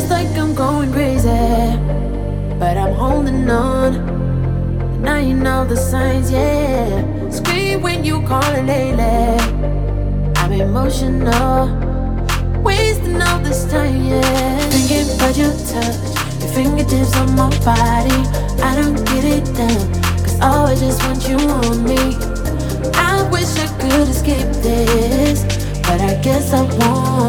like I'm going crazy, but I'm holding on. Denying all the signs, yeah. Scream when you call it lately. I'm emotional, wasting all this time, yeah. Thinking about your touch, your fingertips on my body. I don't get it done, cause I just want you on me. I wish I could escape this, but I guess I won't.